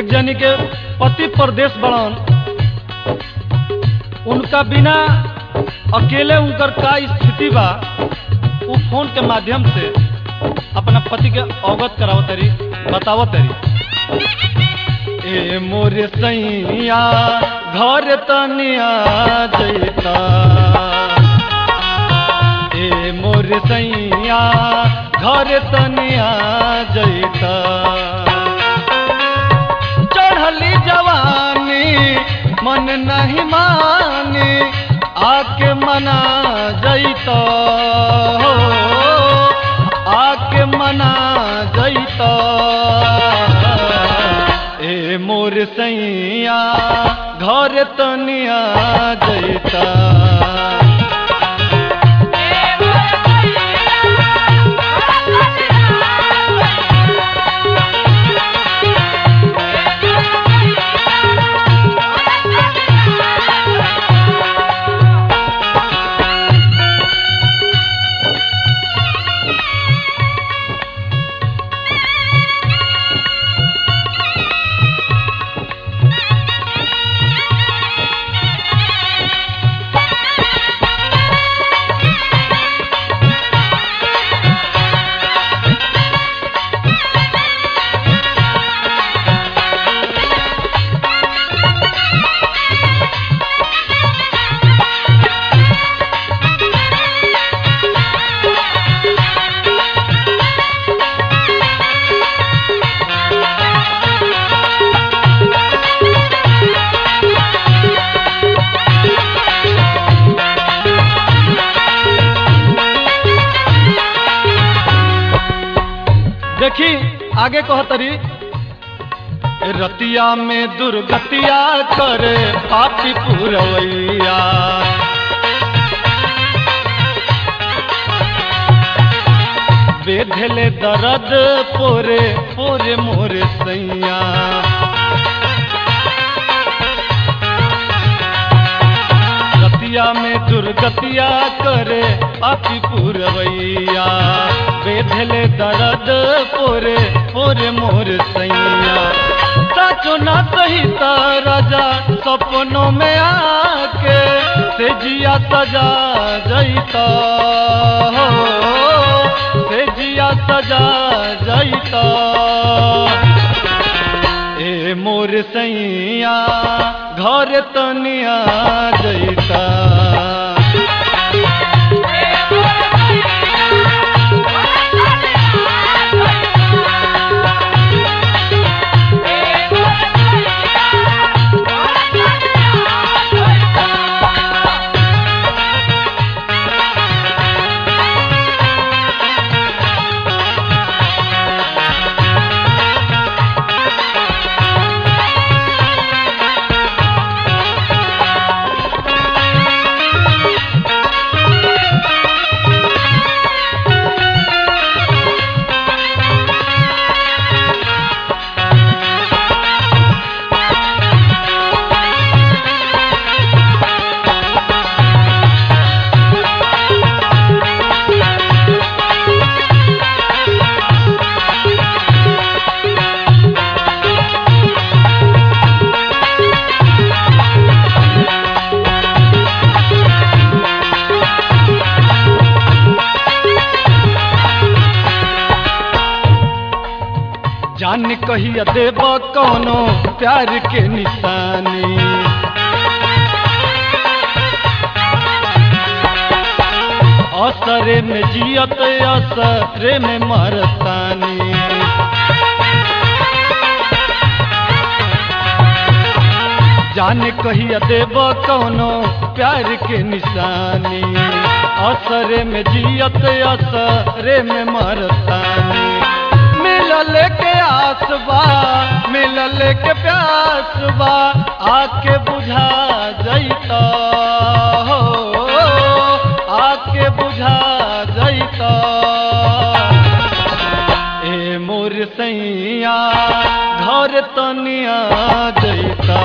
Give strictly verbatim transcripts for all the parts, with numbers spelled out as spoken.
एक जनी के पति परदेश बड़न, उनका बिना अकेले उनकर का स्थिति बा वो फोन के माध्यम से अपना पति के अवगत करावत तरी बतावत तरी। ए मोरे सैया घर तनिया जैता, ए मोरे सैया घर तनिया जैता, चढ़ली जवानी मन नहीं मानी आके मना जैता, आके मना जैता। ए मोर सैया घर तनिया जैता, देखी आगे कहतरी। रतिया में दुर्गतिया करे पापी पुरवैया, बेधले दर्द पोरे पोरे मोरे सैया, रतिया में दुर्गतिया करे पापी पुरवैया, बेधले दर्द पोरे पोरे मोर सैया। साचो ना सही राजा सपनों में आके से जिया सजा जैता, से जिया सजा जैता। ए मोर सैया घर तनिया जैता, जान कहिया देब कौनो प्यार के निशानी, असरे में जियत असरे में मरतानी, जान कहिया देब कौनो प्यार के निशानी, असरे में जियत असरे में मरतानी। मिलल के आसबा मिलल के प्यासबा आके बुझा जैता, हो आके बुझा जैता। ए मोर सैया घर तनिया जैता,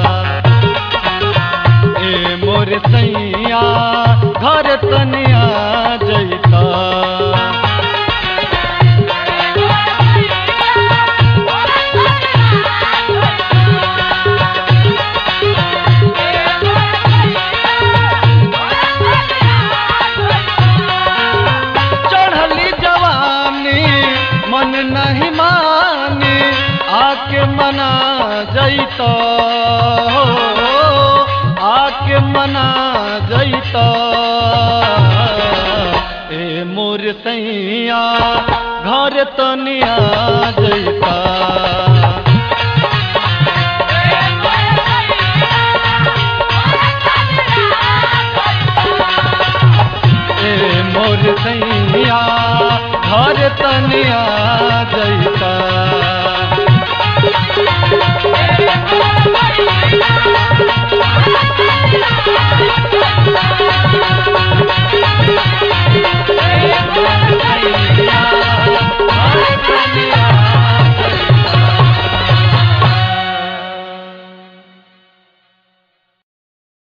ए मोर सैया घर तनिया जैता। नहीं मानी आके मना जैत आके मना जैत ए मोर सैया घर तनिया